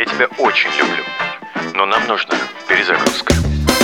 Я тебя очень люблю, но нам нужна перезагрузка.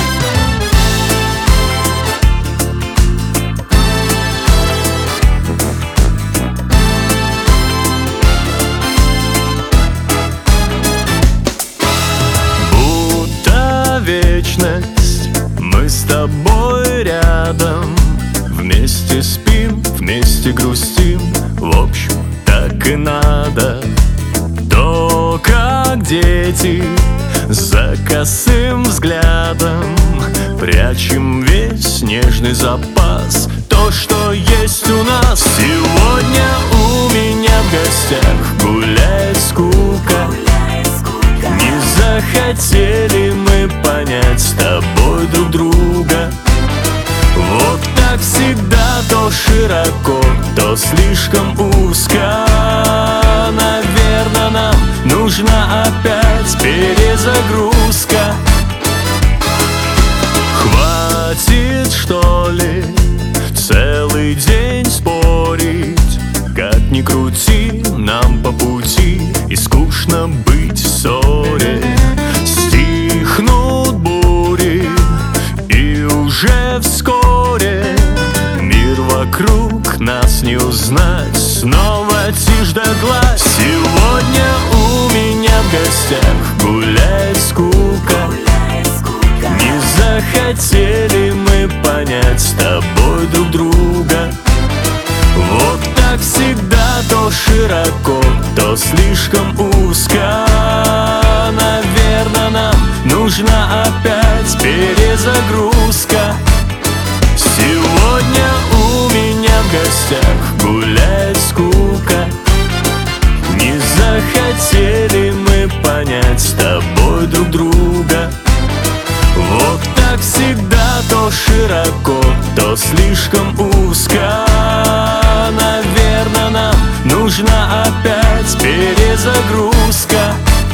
Будто вечность, мы с тобой рядом. Вместе спим, вместе грустим, в общем, так и надо. То, как дети, за косым взглядом прячем весь нежный запас, то, что есть у нас. Сегодня у меня в гостях гуляет скука. Не захотели мы понять с тобой друг друга. Вот так всегда, то широко, то слишком узко. Наверно, нам нужна опять перезагрузка. Хватит, что ли, целый день спорить? Как ни крути, нам по пути, и скучно быть в ссоре. Стихнут бури, и уже вскоре мир вокруг нас не узнать. Снова тишь да гладь. Сегодня у меня в гостях гуляет скука. Не захотели мы понять с тобой друг друга. Вот так всегда, то широко, то слишком узко. Наверно, нам нужна опять перезагрузка. Сегодня у меня в гостях гуляет скука. Не захотели мы понять с тобой друг друга. Вот так всегда, то широко, то слишком узко. Наверно, нам нужна опять перезагрузка.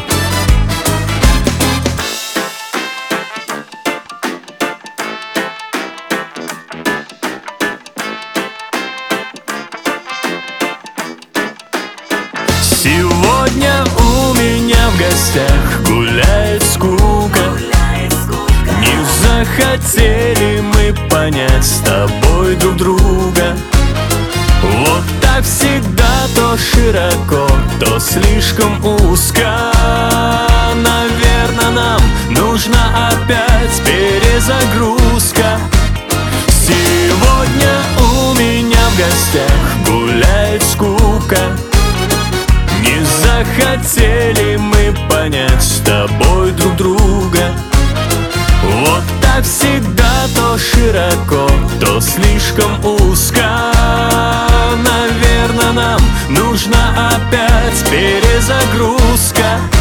Сегодня у меня в гостях гуляет скука. Не захотели мы понять с тобой друг друга. Вот так всегда, то широко, то слишком узко. Наверно, нам нужна опять перезагрузка. Сегодня у меня в гостях гуляет скука. Не захотели мы понять с тобой друг друга. Вот так всегда, то широко, то слишком узко. Наверно, нам нужна опять перезагрузка.